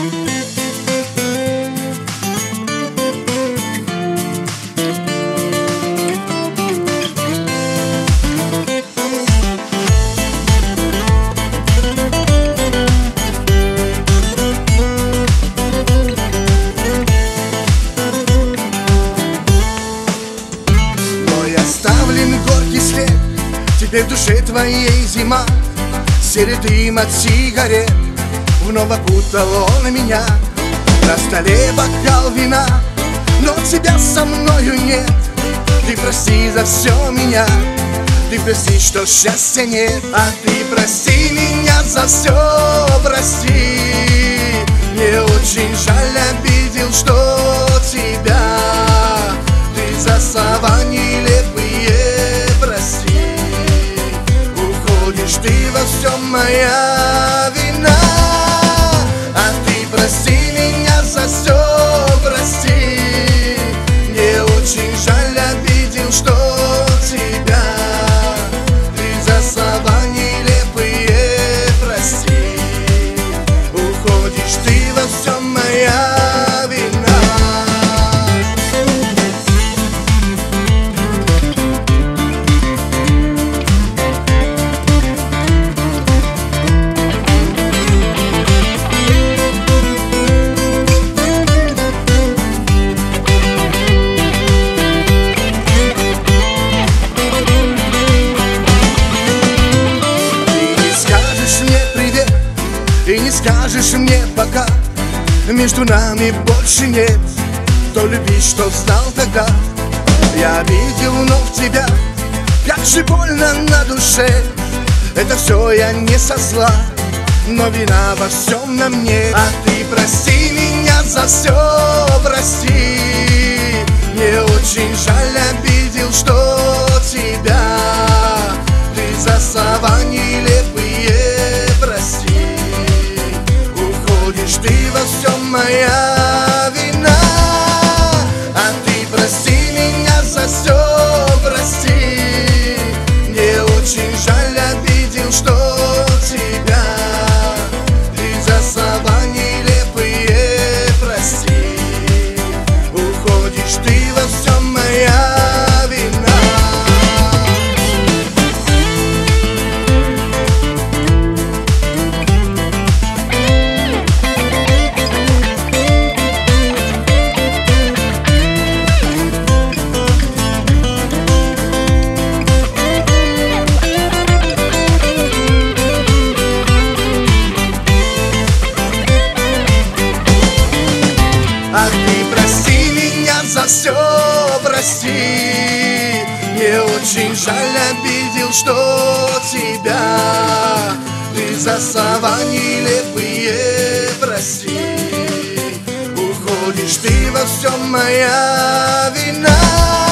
Оставлен горький след, теперь в душе твоей зима. Серый дым от сигарет вновь окутал он меня. На столе бокал вина, но тебя со мною нет. Ты прости за все меня, ты прости, что счастья нет. А ты прости меня за все, прости. Мне очень жаль, обидел, что тебя ты за слова нелепые, прости. Уходишь ты во всем, моя вина. А ты прости меня за все, прости. Мне очень жаль, обидел, что тебя ты за слова нелепые, прости. Уходишь ты во всем, моя вина. И не скажешь мне пока, между нами больше нет той любви, что знал тогда. Я видел вновь тебя, как же больно на душе. Это все я не со зла, но вина во всем на мне. А ты прости меня за все, прости. Мне очень жаль, обидел, что тебя ты за слова нелепые, прости. Уходишь ты во всем, моя вина. А ты прости меня за все, прости. Мне очень жаль, обидел, что тебя ты за слова нелепые, прости. Уходишь ты во всем, моя вина. А ты прости меня за все, прости. Мне очень жаль, обидел, что тебя ты за слова нелепые, прости. Уходишь ты во всем, моя вина.